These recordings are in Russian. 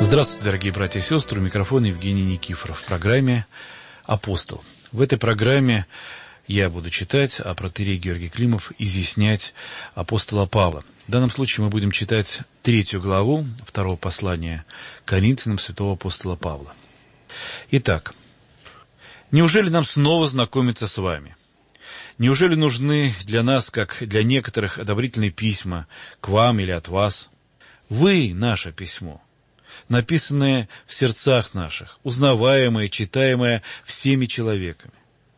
Здравствуйте, дорогие братья и сестры. У микрофона Евгений Никифоров в программе «Апостол». В этой программе я буду читать, а протоиерей Георгий Климов изъяснять апостола Павла. В данном случае мы будем читать 3 главу 2 послания Коринфянам святого апостола Павла. Итак, неужели нам снова знакомиться с вами? Неужели нужны для нас, как для некоторых, одобрительные письма к вам или от вас? Вы — наше письмо, написанное в сердцах наших, узнаваемое, читаемое всеми человеками.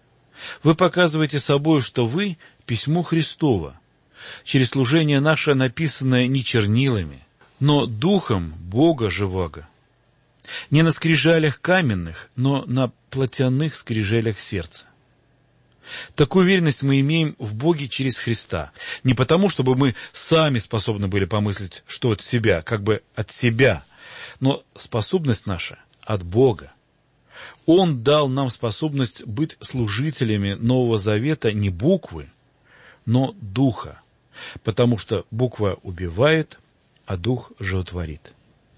Вы показываете собой, что вы — письмо Христово, через служение наше, написанное не чернилами, но Духом Бога живого. Не на скрижалях каменных, но на плотяных скрижалях сердца. Такую уверенность мы имеем в Боге через Христа. Не потому, чтобы мы сами способны были помыслить, что от себя, как бы от себя, но способность наша от Бога. Он дал нам способность быть служителями Нового Завета не буквы, но Духа, потому что буква убивает, а Дух животворит.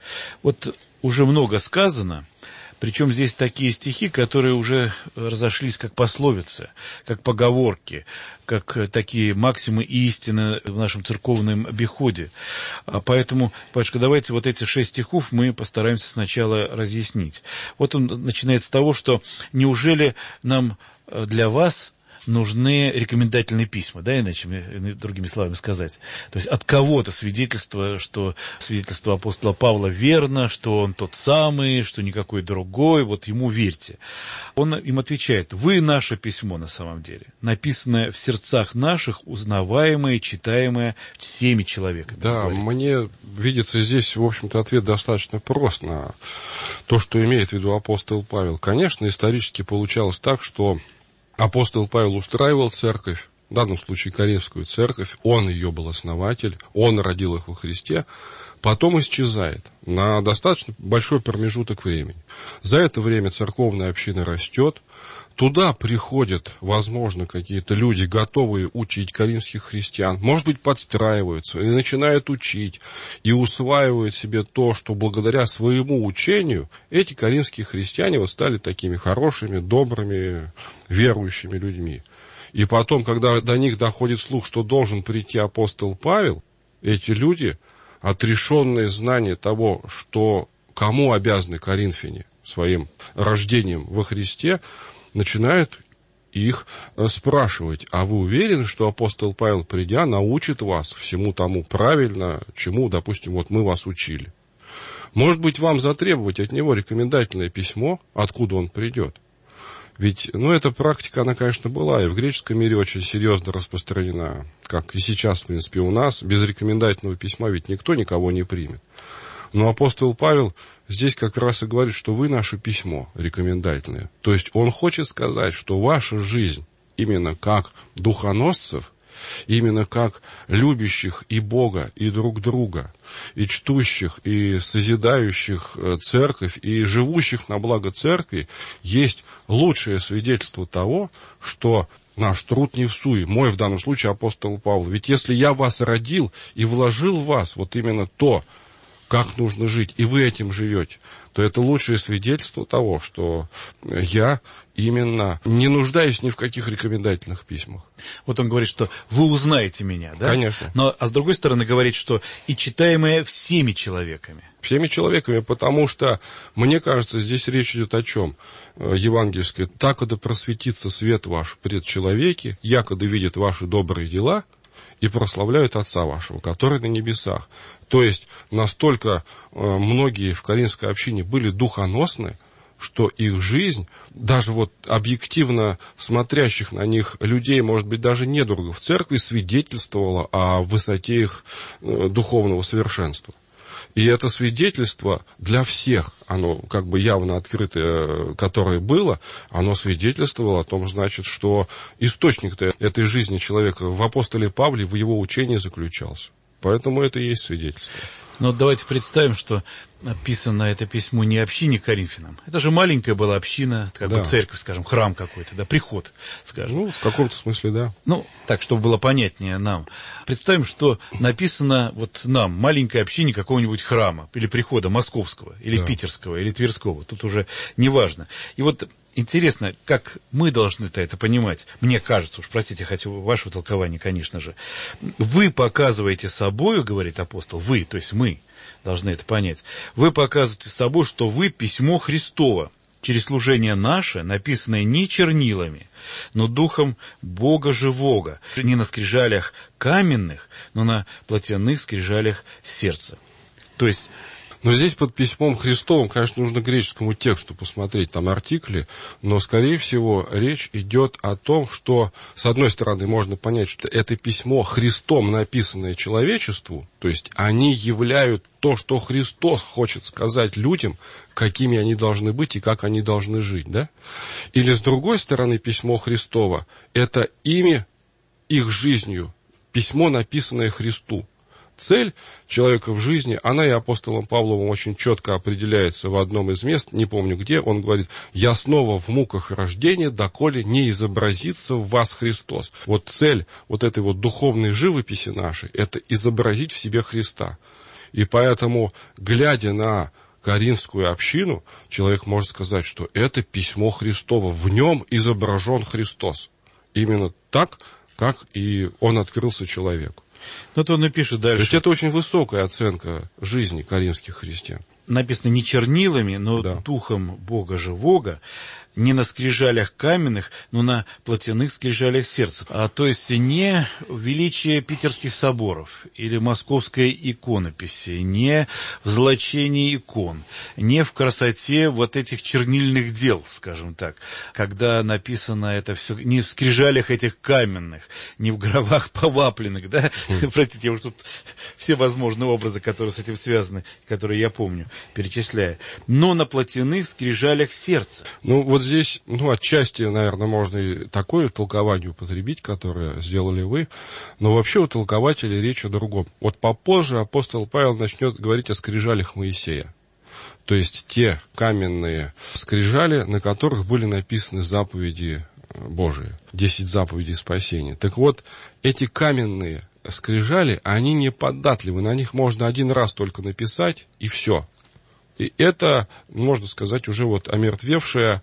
Вот уже много сказано, причем здесь такие стихи, которые уже разошлись как пословицы, как поговорки, как такие максимы истины в нашем церковном обиходе. Поэтому, батюшка, давайте вот эти 6 стихов мы постараемся сначала разъяснить. Вот он начинает с того, что неужели нам для вас нужны рекомендательные письма, да, иначе, другими словами сказать. То есть от кого-то свидетельство, что свидетельство апостола Павла верно, что он тот самый, что никакой другой, вот ему верьте. Он им отвечает: вы наше письмо на самом деле, написанное в сердцах наших, узнаваемое, читаемое всеми человеками. Да, мне видится здесь, в общем-то, ответ достаточно прост на то, что имеет в виду апостол Павел. Конечно, исторически получалось так, что апостол Павел устраивал церковь, в данном случае Коринфскую церковь, он ее был основатель, он родил их во Христе, потом исчезает на достаточно большой промежуток времени. За это время церковная община растет, туда приходят, возможно, какие-то люди, готовые учить коринфских христиан, может быть, подстраиваются и начинают учить, и усваивают себе то, что благодаря своему учению эти коринфские христиане вот стали такими хорошими, добрыми, верующими людьми. И потом, когда до них доходит слух, что должен прийти апостол Павел, эти люди, отрешенные знания того, что кому обязаны коринфяне своим рождением во Христе, начинают их спрашивать: а вы уверены, что апостол Павел, придя, научит вас всему тому правильно, чему, допустим, вот мы вас учили? Может быть, вам затребовать от него рекомендательное письмо, откуда он придет? Ведь, эта практика, она, конечно, была, и в греческом мире очень серьезно распространена, как и сейчас, в принципе, у нас. Без рекомендательного письма ведь никто никого не примет. Но апостол Павел здесь как раз и говорит, что вы наше письмо рекомендательное. То есть он хочет сказать, что ваша жизнь именно как духоносцев, именно как любящих и Бога, и друг друга, и чтущих, и созидающих церковь, и живущих на благо церкви, есть лучшее свидетельство того, что наш труд не всуе. Мой, в данном случае, апостол Павел. Ведь если я вас родил и вложил в вас вот именно то, как нужно жить, и вы этим живете, то это лучшее свидетельство того, что я именно не нуждаюсь ни в каких рекомендательных письмах. Вот он говорит, что вы узнаете меня, да? Конечно. А с другой стороны говорит, что и читаемое всеми человеками. Всеми человеками, потому что, мне кажется, здесь речь идет о чем? Евангельское: «Так, когда просветится свет ваш пред человеки, якода видят ваши добрые дела, и прославляют Отца вашего, который на небесах». То есть, настолько многие в коринфской общине были духоносны, что их жизнь, даже вот объективно смотрящих на них людей, может быть, даже недругов в церкви, свидетельствовала о высоте их духовного совершенства. И это свидетельство для всех, оно как бы явно открытое, которое было, оно свидетельствовало о том, значит, что источник-то этой жизни человека в апостоле Павле, в его учении заключался. Поэтому это и есть свидетельство. Но давайте представим, что написано это письмо не общине Коринфянам. Это же маленькая была община, как бы церковь, скажем, храм какой-то, да, приход, скажем. Ну, в каком-то смысле, да. Ну, так, чтобы было понятнее нам. Представим, что написано вот нам, маленькой общине какого-нибудь храма, или прихода московского, или питерского, или тверского. Тут уже не важно. И вот интересно, как мы должны-то это понимать. Мне кажется, уж простите, хочу вашего толкования, конечно же. Вы показываете собою, говорит апостол, вы, то есть мы должны это понять. Вы показываете собой, что вы письмо Христово, через служение наше, написанное не чернилами, но духом Бога живого, не на скрижалях каменных, но на плотяных скрижалях сердца. То есть... Но здесь под письмом Христовым, конечно, нужно греческому тексту посмотреть, там артикли, но, скорее всего, речь идет о том, что, с одной стороны, можно понять, что это письмо Христом, написанное человечеству, то есть они являют то, что Христос хочет сказать людям, какими они должны быть и как они должны жить, да? Или, с другой стороны, письмо Христово – это имя их жизнью, письмо, написанное Христу. Цель человека в жизни, она и апостолом Павловым очень четко определяется в одном из мест, не помню где, он говорит: «Я снова в муках рождения, доколе не изобразится в вас Христос». Вот цель вот этой вот духовной живописи нашей, это изобразить в себе Христа. И поэтому, глядя на Коринфскую общину, человек может сказать, что это письмо Христово, в нем изображен Христос. Именно так, как и он открылся человеку. Вот он и пишет дальше. То есть это очень высокая оценка жизни коринфских христиан. Написано не чернилами, но духом Бога живого, не на скрижалях каменных, но на плотяных скрижалях сердца. То есть не величие питерских соборов или московской иконописи, не в золочении икон, не в красоте вот этих чернильных дел, скажем так, когда написано это все, не в скрижалях этих каменных, не в гробах повапленных, да, простите, я уж тут все возможные образы, которые с этим связаны, которые я помню, перечисляю, но на плотяных скрижалях сердца. Ну, вот здесь, отчасти, наверное, можно и такое толкование употребить, которое сделали вы, но вообще у толкователей речь о другом. Вот попозже апостол Павел начнет говорить о скрижалях Моисея. То есть те каменные скрижали, на которых были написаны заповеди Божии, 10 заповедей спасения. Так вот, эти каменные скрижали, они неподатливы, на них можно один раз только написать, и все. И это, можно сказать, уже вот омертвевшая,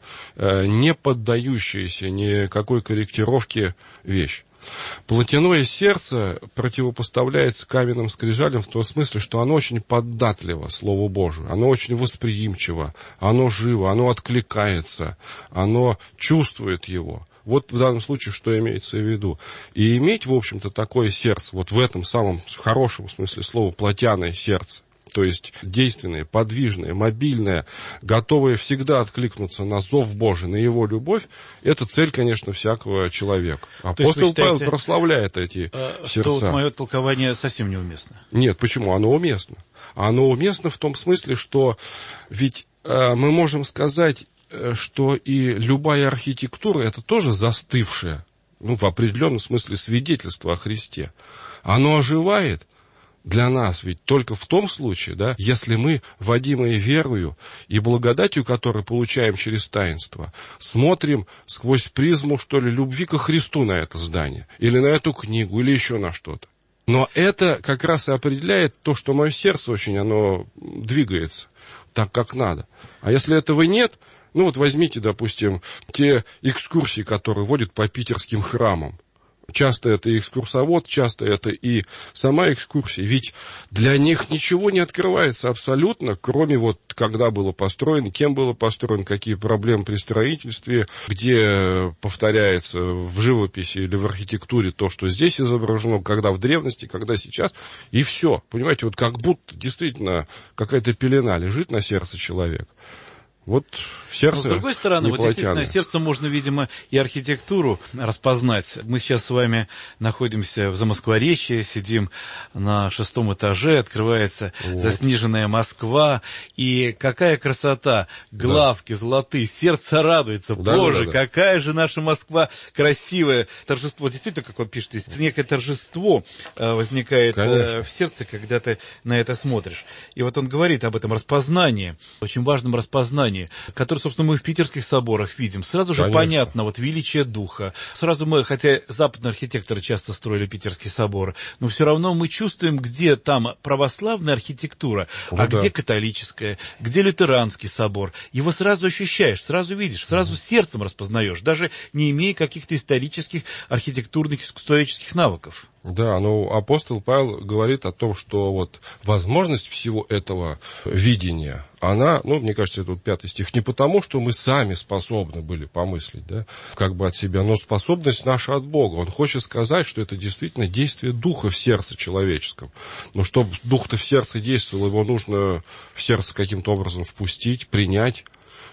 не поддающаяся никакой корректировке вещь. Плотяное сердце противопоставляется каменным скрижалям в том смысле, что оно очень податливо Слову Божию, оно очень восприимчиво, оно живо, оно откликается, оно чувствует его. Вот в данном случае, что имеется в виду. И иметь, в общем-то, такое сердце, вот в этом самом хорошем смысле слова, плотяное сердце, то есть действенное, подвижное, мобильное, готовое всегда откликнуться на зов Божий, на его любовь, это цель, конечно, всякого человека. Апостол Павел прославляет эти сердца. Вот мое толкование совсем неуместно. Нет, почему? Оно уместно. Оно уместно в том смысле, что ведь мы можем сказать, что и любая архитектура, это тоже застывшее, в определенном смысле свидетельство о Христе. Оно оживает для нас ведь только в том случае, да, если мы, водимые верою и благодатью, которую получаем через таинство, смотрим сквозь призму, что ли, любви ко Христу на это здание, или на эту книгу, или еще на что-то. Но это как раз и определяет то, что мое сердце очень, оно двигается так, как надо. А если этого нет, возьмите, допустим, те экскурсии, которые водят по питерским храмам. Часто это экскурсовод, часто это и сама экскурсия. Ведь для них ничего не открывается абсолютно, кроме когда было построено, кем было построено, какие проблемы при строительстве, где повторяется в живописи или в архитектуре то, что здесь изображено, когда в древности, когда сейчас, и все. Понимаете, как будто действительно какая-то пелена лежит на сердце человека. Вот сердце. Но с другой стороны, вот действительно, сердцем можно, видимо, и архитектуру распознать. Мы сейчас с вами находимся в Замоскворечье, сидим на 6-м этаже, открывается заснеженная Москва, и какая красота, главки золотые, сердце радуется, Боже, какая же наша Москва красивая. Торжество, действительно, как он пишет, здесь некое торжество возникает в сердце, когда ты на это смотришь. И вот он говорит об этом распознании, очень важном распознании, который, собственно, мы в питерских соборах видим. Сразу же понятно, вот величие духа. Сразу мы, хотя западные архитекторы часто строили питерские соборы, но все равно мы чувствуем, где там православная архитектура, где католическая, где лютеранский собор. Его сразу ощущаешь, сразу видишь, сразу сердцем распознаешь, даже не имея каких-то исторических, архитектурных, исторических навыков. Да, но апостол Павел говорит о том, что вот возможность всего этого видения, она, мне кажется, это вот 5 стих, не потому, что мы сами способны были помыслить, да, как бы от себя, но способность наша от Бога. Он хочет сказать, что это действительно действие Духа в сердце человеческом. Но чтобы Дух-то в сердце действовал, его нужно в сердце каким-то образом впустить, принять.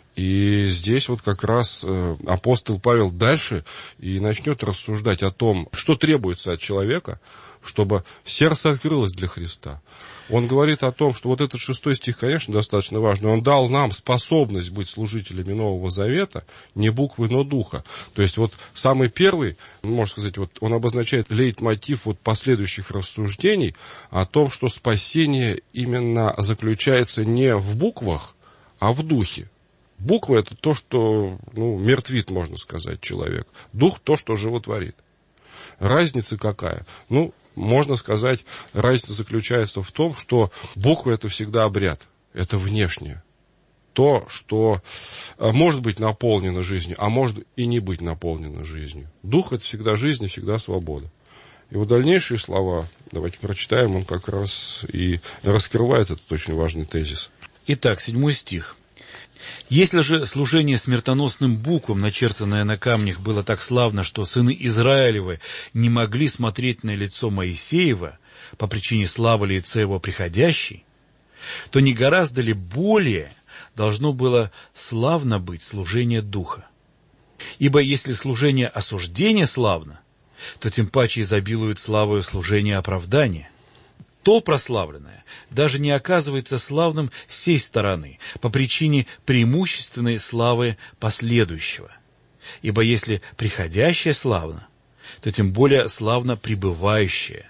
И здесь вот как раз апостол Павел дальше и начнет рассуждать о том, что требуется от человека, чтобы сердце открылось для Христа. Он говорит о том, что вот этот 6 стих, конечно, достаточно важный. Он дал нам способность быть служителями Нового Завета, не буквы, но духа. То есть вот самый первый, можно сказать, вот он обозначает лейтмотив вот последующих рассуждений о том, что спасение именно заключается не в буквах, а в духе. Буква – это то, что мертвит, можно сказать, человек. Дух – то, что животворит. Разница какая? Можно сказать, разница заключается в том, что буква – это всегда обряд, это внешнее. То, что может быть наполнено жизнью, а может и не быть наполнено жизнью. Дух – это всегда жизнь и всегда свобода. И вот дальнейшие слова, давайте прочитаем, он как раз и раскрывает этот очень важный тезис. Итак, 7 стих. «Если же служение смертоносным буквам, начертанное на камнях, было так славно, что сыны Израилевы не могли смотреть на лицо Моисеева по причине славы лица его приходящей, то не гораздо ли более должно было славно быть служение духа? Ибо если служение осуждения славно, то тем паче изобилует славою служение оправдания. То прославленное даже не оказывается славным с сей стороны, по причине преимущественной славы последующего. Ибо если приходящее славно, то тем более славно пребывающее.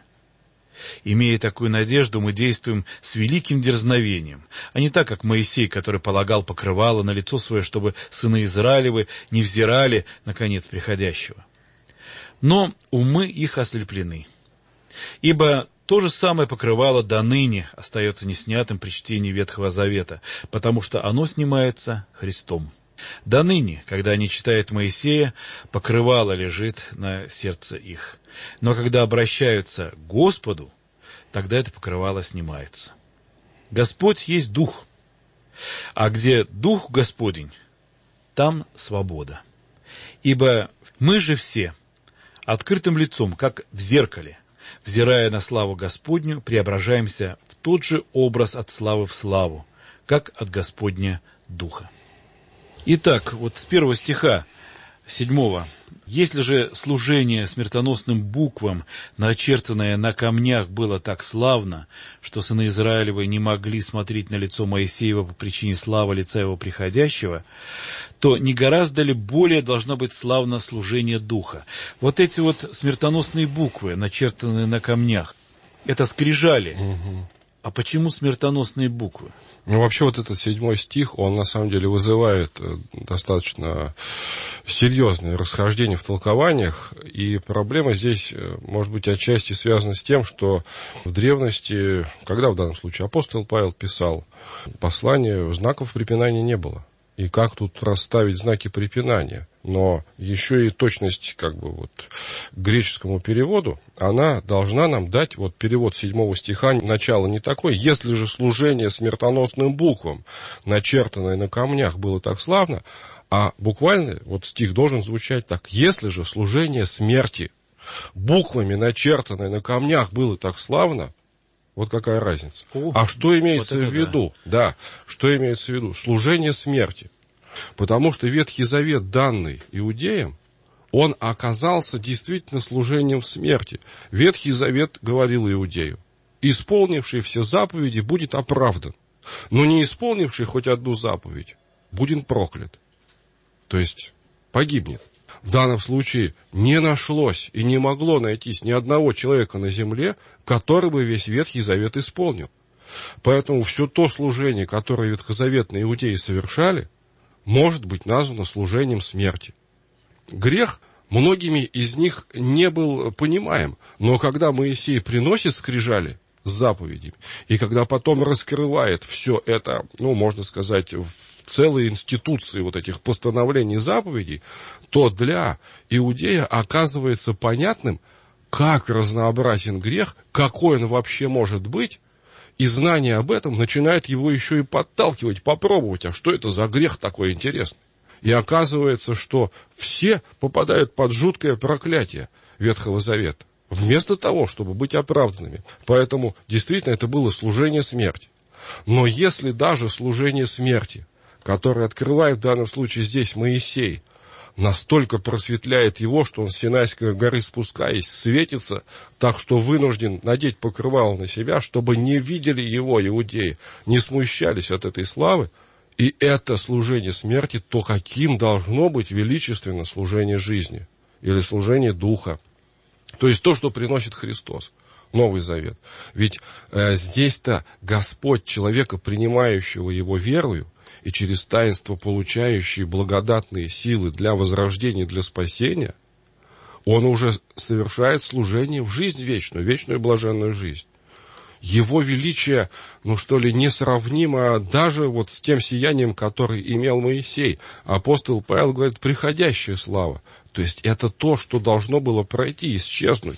Имея такую надежду, мы действуем с великим дерзновением, а не так, как Моисей, который полагал покрывало на лицо свое, чтобы сыны Израилевы не взирали на конец приходящего. Но умы их ослеплены. Ибо то же самое покрывало до ныне остается неснятым при чтении Ветхого Завета, потому что оно снимается Христом. До ныне, когда они читают Моисея, покрывало лежит на сердце их. Но когда обращаются к Господу, тогда это покрывало снимается. Господь есть Дух, а где Дух Господень, там свобода. Ибо мы же все открытым лицом, как в зеркале, взирая на славу Господню, преображаемся в тот же образ от славы в славу, как от Господня Духа». Итак, вот с 1 стиха 7. «Если же служение смертоносным буквам, начертанное на камнях, было так славно, что сыны Израилевы не могли смотреть на лицо Моисеева по причине славы лица его приходящего, то не гораздо ли более должно быть славно служение Духа?» Вот эти вот смертоносные буквы, начертанные на камнях, это скрижали. А почему смертоносные буквы? Вообще вот этот 7 стих, он на самом деле вызывает достаточно серьезные расхождения в толкованиях, и проблема здесь, может быть, отчасти связана с тем, что в древности, когда в данном случае апостол Павел писал послание, знаков препинания не было. И как тут расставить знаки препинания? Но еще и точность к греческому переводу, она должна нам дать, перевод 7 стиха, начало не такое: «Если же служение смертоносным буквам, начертанное на камнях, было так славно», а буквально стих должен звучать так: «Если же служение смерти буквами, начертанное на камнях, было так славно», Вот какая разница. А что имеется в виду? Да, что имеется в виду? Служение смерти. Потому что Ветхий Завет, данный иудеям, он оказался действительно служением смерти. Ветхий Завет говорил иудею: исполнивший все заповеди будет оправдан, но не исполнивший хоть одну заповедь будет проклят. То есть погибнет. В данном случае не нашлось и не могло найтись ни одного человека на земле, который бы весь Ветхий Завет исполнил. Поэтому все то служение, которое ветхозаветные иудеи совершали, может быть названо служением смерти. Грех многими из них не был понимаем, но когда Моисей приносит скрижали с заповедями, и когда потом раскрывает все это, можно сказать, в целые институции вот этих постановлений заповедей, то для иудея оказывается понятным, как разнообразен грех, какой он вообще может быть, и знание об этом начинает его еще и подталкивать, попробовать, а что это за грех такой интересный. И оказывается, что все попадают под жуткое проклятие Ветхого Завета, вместо того, чтобы быть оправданными. Поэтому действительно это было служение смерти. Но если даже служение смерти, которое открывает в данном случае здесь Моисей, настолько просветляет его, что он с Синайской горы спускаясь светится, так что вынужден надеть покрывало на себя, чтобы не видели его иудеи, не смущались от этой славы, и это служение смерти, то каким должно быть величественно служение жизни или служение духа? То есть то, что приносит Христос, Новый Завет. Ведь здесь-то Господь, человека, принимающего его верою, и через таинство получающий благодатные силы для возрождения, для спасения, он уже совершает служение в жизнь вечную, вечную блаженную жизнь. Его величие, несравнимо даже вот с тем сиянием, которое имел Моисей. Апостол Павел говорит, приходящая слава. То есть это то, что должно было пройти, исчезнуть.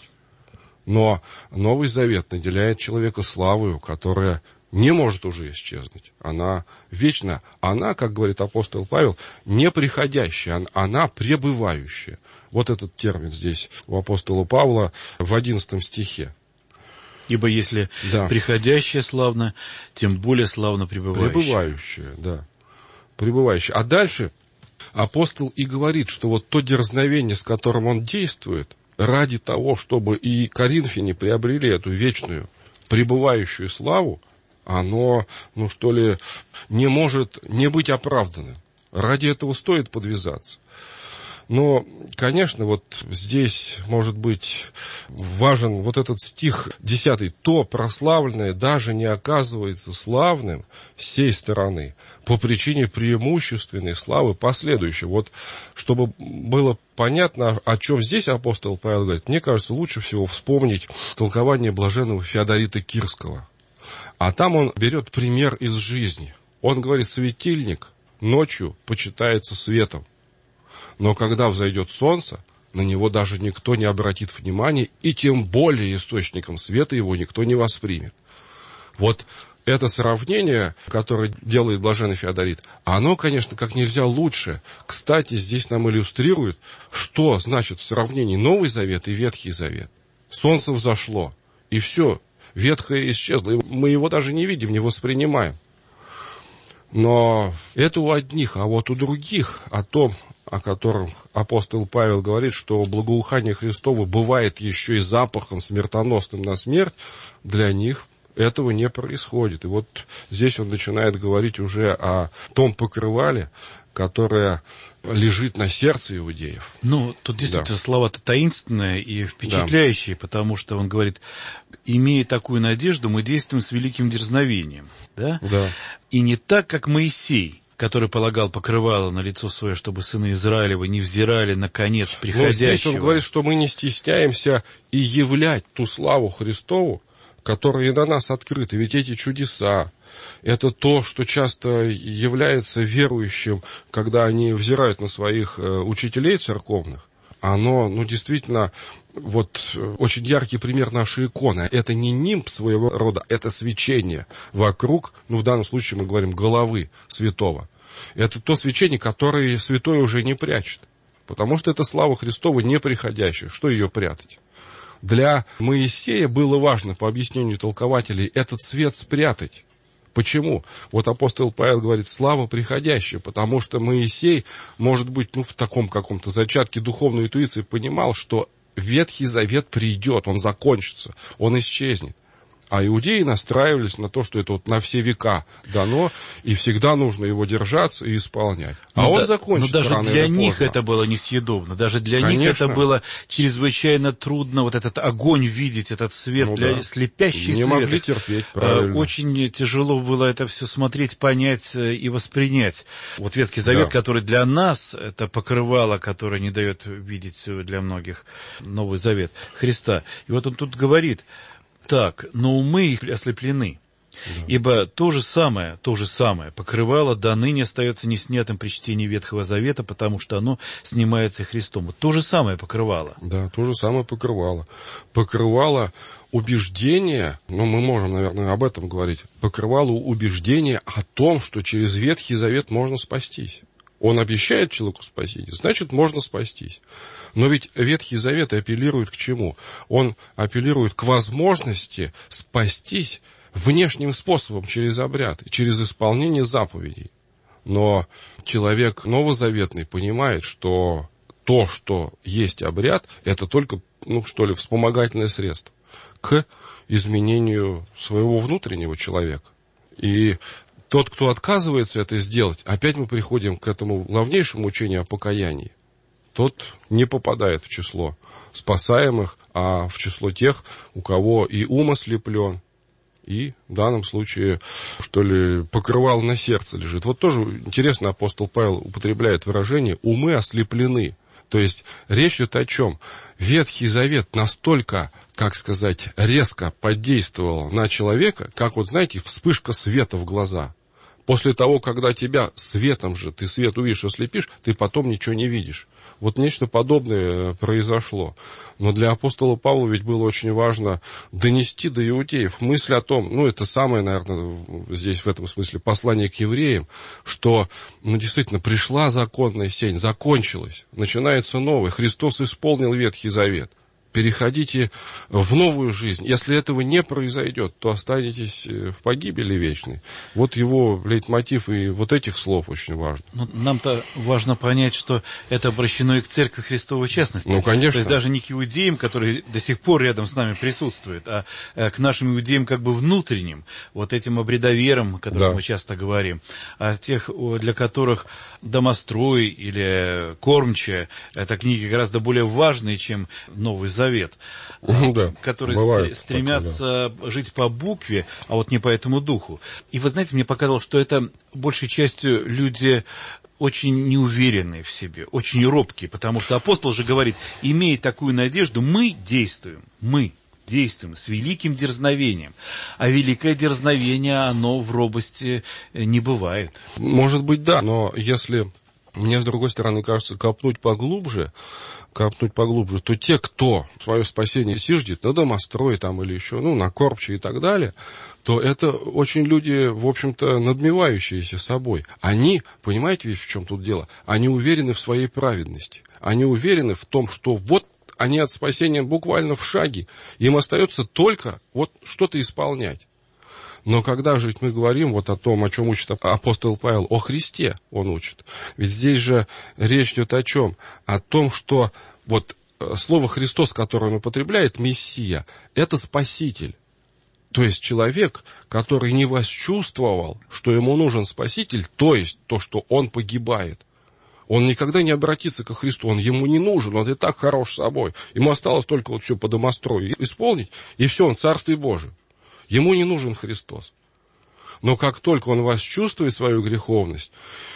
Но Новый Завет наделяет человека славою, которая не может уже исчезнуть. Она вечна. Она, как говорит апостол Павел, не приходящая, она пребывающая. Вот этот термин здесь у апостола Павла в 11 стихе. Ибо если приходящее славно, тем более славно пребывающее. Пребывающее, да. Пребывающее. А дальше апостол и говорит, что вот то дерзновение, с которым он действует, ради того, чтобы и коринфяне приобрели эту вечную пребывающую славу, оно, не может не быть оправданным. Ради этого стоит подвязаться. Но, конечно, вот здесь, может быть, важен вот этот стих 10. То прославленное даже не оказывается славным с сей стороны по причине преимущественной славы последующей. Вот, чтобы было понятно, о чем здесь апостол Павел говорит, мне кажется, лучше всего вспомнить толкование блаженного Феодорита Кирского. А там он берет пример из жизни. Он говорит, светильник ночью почитается светом, но когда взойдет солнце, на него даже никто не обратит внимания, и тем более источником света его никто не воспримет. Вот это сравнение, которое делает блаженный Феодорит, оно, конечно, как нельзя лучше. Кстати, здесь нам иллюстрирует, что значит в сравнении Новый Завет и Ветхий Завет. Солнце взошло, и все, ветхое исчезло, и мы его даже не видим, не воспринимаем. Но это у одних, а вот у других, о том, о котором апостол Павел говорит, что благоухание Христово бывает еще и запахом смертоносным на смерть, для них этого не происходит. И вот здесь он начинает говорить уже о том покрывале, которое лежит на сердце иудеев. Тут действительно слова-то таинственные и впечатляющие, потому что он говорит, имея такую надежду, мы действуем с великим дерзновением. Да? Да. И не так, как Моисей, который полагал покрывало на лицо свое, чтобы сыны Израилевы не взирали на конец приходящего. Но здесь он говорит, что мы не стесняемся и являть ту славу Христову, которая и на нас открыта. Ведь эти чудеса, это то, что часто является верующим, когда они взирают на своих учителей церковных. Оно, действительно, вот очень яркий пример нашей иконы. Это не нимб своего рода, это свечение вокруг, в данном случае мы говорим, головы святого. Это то свечение, которое святой уже не прячет. Потому что это слава Христова неприходящая. Что ее прятать? Для Моисея было важно, по объяснению толкователей, этот свет спрятать. Почему? Вот апостол Павел говорит, слава приходящая, потому что Моисей, может быть, в таком каком-то зачатке духовной интуиции понимал, что Ветхий Завет придет, он закончится, он исчезнет. А иудеи настраивались на то, что это вот на все века дано, и всегда нужно его держаться и исполнять. А он закончится рано или поздно. Но даже для них это было несъедобно, даже для них это было чрезвычайно трудно, вот этот огонь видеть, этот свет, слепящий свет. Не могли терпеть, правильно. Очень тяжело было это все смотреть, понять и воспринять. Вот Ветхий Завет, который для нас, это покрывало, которое не дает видеть для многих Новый Завет Христа. И вот он тут говорит... Так, но умы их ослеплены, ибо то же самое покрывало до ныне остается неснятым при чтении Ветхого Завета, потому что оно снимается Христом. Вот то же самое покрывало. Да, то же самое покрывало. Покрывало убеждение, мы можем, наверное, об этом говорить, покрывало убеждение о том, что через Ветхий Завет можно спастись. Он обещает человеку спасение, значит, можно спастись. Но ведь Ветхий Завет апеллирует к чему? Он апеллирует к возможности спастись внешним способом, через обряд, через исполнение заповедей. Но человек новозаветный понимает, что то, что есть обряд, это только, вспомогательное средство к изменению своего внутреннего человека. И тот, кто отказывается это сделать, опять мы приходим к этому главнейшему учению о покаянии. Тот не попадает в число спасаемых, а в число тех, у кого и ум ослеплен, и в данном случае, покрывало на сердце лежит. Вот тоже интересно, апостол Павел употребляет выражение «умы ослеплены». То есть речь идет о чем? Ветхий Завет настолько, резко подействовал на человека, как, вспышка света в глаза. После того, когда тебя светом же, ты свет увидишь, ослепишь, ты потом ничего не видишь. Вот нечто подобное произошло. Но для апостола Павла ведь было очень важно донести до иудеев мысль о том, это самое, наверное, здесь в этом смысле послание к евреям, что, действительно, пришла законная сень, закончилась, начинается новое. Христос исполнил Ветхий Завет. Переходите в новую жизнь. Если этого не произойдет, то останетесь в погибели вечной. Вот его лейтмотив и вот этих слов очень важно. Нам-то важно понять, что это обращено и к Церкви Христовой в частности. Конечно. То есть даже не к иудеям, которые до сих пор рядом с нами присутствуют, а к нашим иудеям внутренним, вот этим обрядоверам, о которых мы часто говорим, а тех, для которых Домострой или Кормчая, это книги гораздо более важные, чем Новый Завет, которые стремятся жить по букве, а вот не по этому духу. И вы знаете, мне показалось, что это большей частью люди очень неуверенные в себе, очень робкие, потому что апостол же говорит, имея такую надежду, мы действуем с великим дерзновением. А великое дерзновение, оно в робости не бывает. Может быть, да, но если мне, с другой стороны, кажется, копнуть поглубже, то те, кто свое спасение сиждет на Домострой или еще, на Кормче и так далее, то это очень люди, в общем-то, надмевающиеся собой. Они, понимаете ведь в чем тут дело? Они уверены в своей праведности. Они уверены в том, что они от спасения буквально в шаге. Им остается только что-то исполнять. Но когда же мы говорим о том, о чем учит апостол Павел, о Христе он учит. Ведь здесь же речь идет о чем? О том, что слово «Христос», которое он употребляет, Мессия, это Спаситель. То есть человек, который не восчувствовал, что ему нужен Спаситель, то есть то, что он погибает. Он никогда не обратится ко Христу, он ему не нужен, он и так хорош собой. Ему осталось только все по домострою исполнить, и все, он Царствие Божие. Ему не нужен Христос. Но как только он восчувствует свою греховность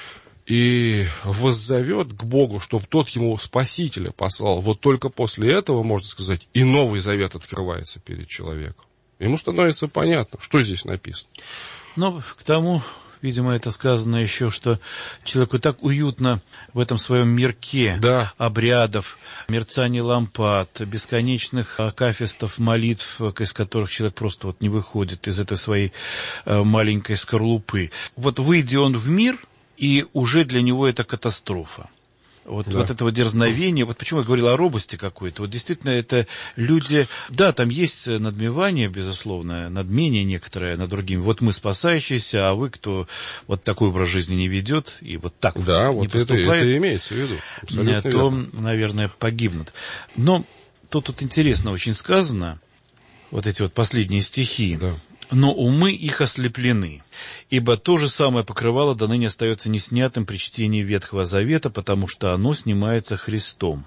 и воззовет к Богу, чтобы тот ему Спасителя послал, только после этого, можно сказать, и Новый Завет открывается перед человеком. Ему становится понятно, что здесь написано. К тому, видимо, это сказано еще, что человеку так уютно в этом своем мирке обрядов, мерцаний лампад, бесконечных акафистов, молитв, из которых человек просто не выходит из этой своей маленькой скорлупы. Выйдя он в мир, и уже для него это катастрофа. Вот это вот дерзновение, вот почему я говорил о робости какой-то, вот действительно это люди, да, там есть надмевание, безусловно, надмение некоторое над другими, вот мы спасающиеся, а вы, кто вот такой образ жизни не ведет и вот так да, не вот поступает, это имеется в виду, абсолютно то, верно. наверное, погибнут. Но тут интересно очень сказано, вот эти вот последние стихи. Да. Но умы их ослеплены, ибо то же самое покрывало до ныне остается неснятым при чтении Ветхого Завета, потому что оно снимается Христом.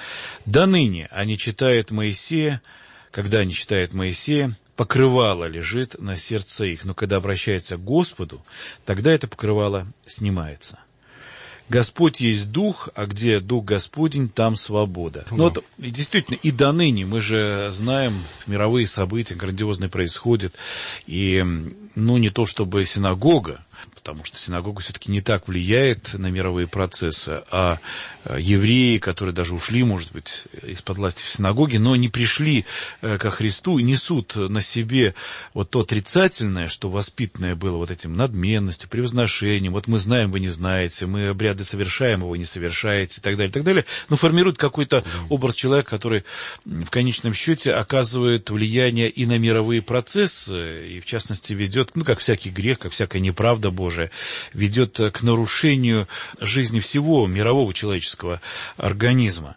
До ныне они читают Моисея, когда они читают Моисея, покрывало лежит на сердце их, но когда обращаются к Господу, тогда это покрывало снимается. Господь есть Дух, а где Дух Господень, там свобода. Ну, вот, действительно, и до ныне мы же знаем, мировые события грандиозные происходят, и, не то чтобы синагога, потому что синагога все-таки не так влияет на мировые процессы, а евреи, которые даже ушли, может быть, из-под власти в синагоге, но не пришли ко Христу и несут на себе вот то отрицательное, что воспитанное было вот этим надменностью, превозношением, вот мы знаем, вы не знаете, мы обряды совершаем, вы не совершаете, и так далее, но формирует какой-то образ человека, который в конечном счете оказывает влияние и на мировые процессы, и в частности ведет, как всякий грех, как всякая неправда Божия, ведет к нарушению жизни всего мирового человеческого организма.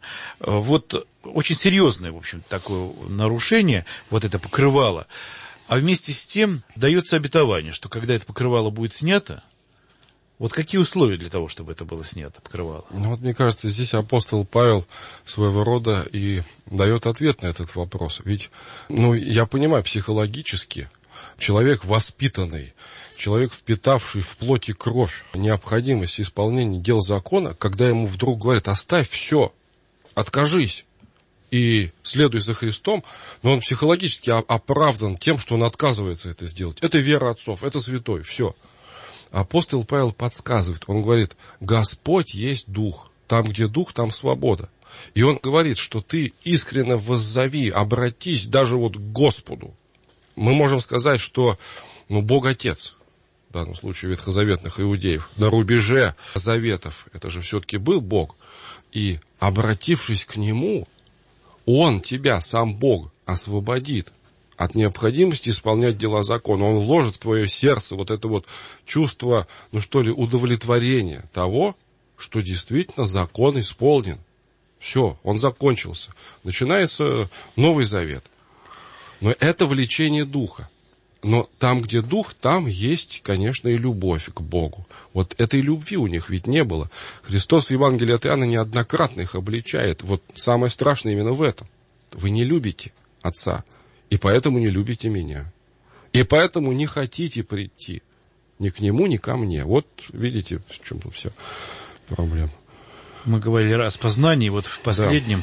Вот очень серьезное, в общем, такое нарушение, вот это покрывало. А вместе с тем дается обетование, что когда это покрывало будет снято, вот какие условия для того, чтобы это было снято, покрывало? Вот мне кажется, здесь апостол Павел своего рода и дает ответ на этот вопрос. Ведь, я понимаю, психологически человек воспитанный, человек, впитавший в плоть и кровь необходимость исполнения дел закона, когда ему вдруг говорят: оставь все, откажись и следуй за Христом, но он психологически оправдан тем, что он отказывается это сделать. Это вера отцов, это святой, все. Апостол Павел подсказывает, он говорит: Господь есть Дух, там, где Дух, там свобода. И он говорит, что ты искренне воззови, обратись даже вот к Господу. Мы можем сказать, что Бог Отец, в данном случае ветхозаветных иудеев, на рубеже заветов, это же все-таки был Бог. И обратившись к Нему, Он тебя, сам Бог, освободит от необходимости исполнять дела закона. Он вложит в твое сердце вот это вот чувство, удовлетворения того, что действительно закон исполнен. Все, он закончился. Начинается Новый Завет. Но это влечение Духа. Но там, где Дух, там есть, конечно, и любовь к Богу. Вот этой любви у них ведь не было. Христос в Евангелии от Иоанна неоднократно их обличает. Вот самое страшное именно в этом. Вы не любите Отца, и поэтому не любите меня. И поэтому не хотите прийти ни к Нему, ни ко мне. Вот видите, в чем тут вся проблема. Мы говорили о распознании, вот в последнем,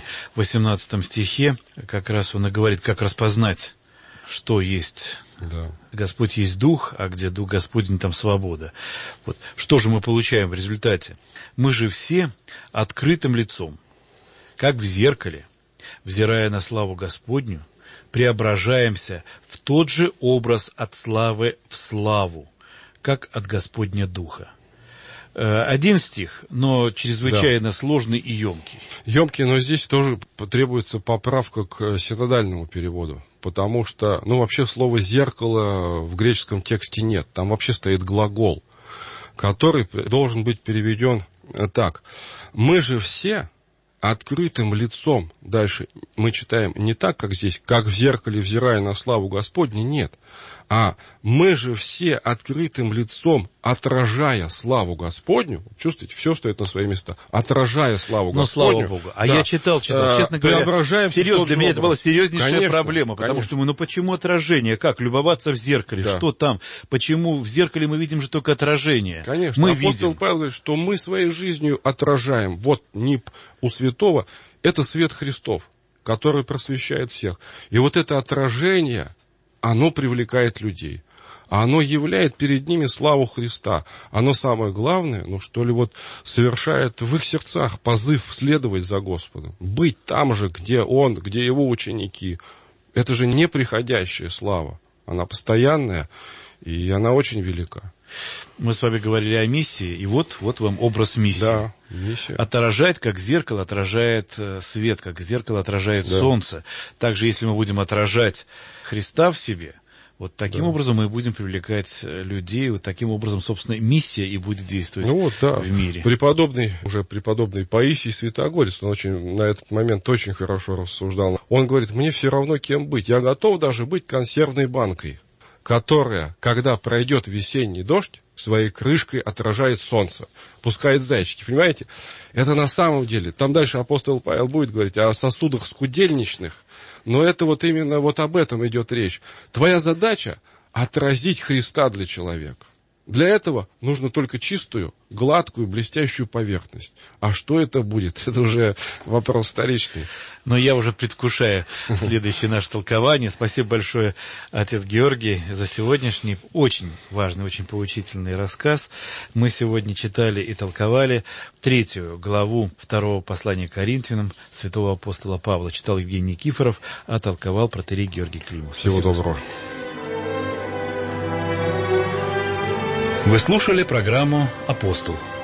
18 стихе, как раз он и говорит, как распознать, что есть. Да. Господь есть Дух, а где Дух Господень, там свобода. Вот. Что же мы получаем в результате? Мы же все открытым лицом, как в зеркале, взирая на славу Господню, преображаемся в тот же образ от славы в славу, как от Господня Духа. Один стих, но чрезвычайно сложный и емкий. Емкий, но здесь тоже требуется поправка к синодальному переводу, потому что, вообще слова «зеркало» в греческом тексте нет, там вообще стоит глагол, который должен быть переведен так: «Мы же все открытым лицом», дальше мы читаем не так, как здесь, «как в зеркале, взирая на славу Господню», нет, а «мы же все открытым лицом, отражая славу Господню», чувствуете, все стоит на свои места, отражая славу Господню. Слава Богу. Я читал, честно говоря, серьезно, для меня это была серьезнейшая проблема, потому что мы, почему отражение, как, любоваться в зеркале, что там, почему в зеркале мы видим же только отражение? Конечно, апостол Павел говорит, что мы своей жизнью отражаем, вот нип у святого, это свет Христов, который просвещает всех. И вот это отражение, оно привлекает людей. А оно являет перед ними славу Христа. Оно самое главное, совершает в их сердцах позыв следовать за Господом. Быть там же, где Он, где Его ученики. Это же неприходящая слава. Она постоянная. И она очень велика. Мы с вами говорили о миссии, и вот вам образ миссии. Да, миссия. Отражает, как зеркало отражает свет, как зеркало отражает солнце. Также, если мы будем отражать Христа в себе, вот таким образом мы будем привлекать людей, вот таким образом, собственно, миссия и будет действовать в мире. Преподобный Паисий Святогорец, он на этот момент очень хорошо рассуждал. Он говорит: мне все равно кем быть, я готов даже быть консервной банкой, которая, когда пройдет весенний дождь, своей крышкой отражает солнце, пускает зайчики, понимаете? Это на самом деле, там дальше апостол Павел будет говорить о сосудах скудельничных, но это вот именно вот об этом идет речь. Твоя задача — отразить Христа для человека. Для этого нужно только чистую, гладкую, блестящую поверхность. А что это будет? Это уже вопрос вторичный. Но я уже предвкушаю следующее наше толкование. Спасибо большое, отец Георгий, за сегодняшний очень важный, очень поучительный рассказ. Мы сегодня читали и толковали 3 главу 2 послания к Коринфянам святого апостола Павла. Читал Евгений Никифоров, а толковал протоиерей Георгий Климов. Всего доброго. Вы слушали программу «Апостол».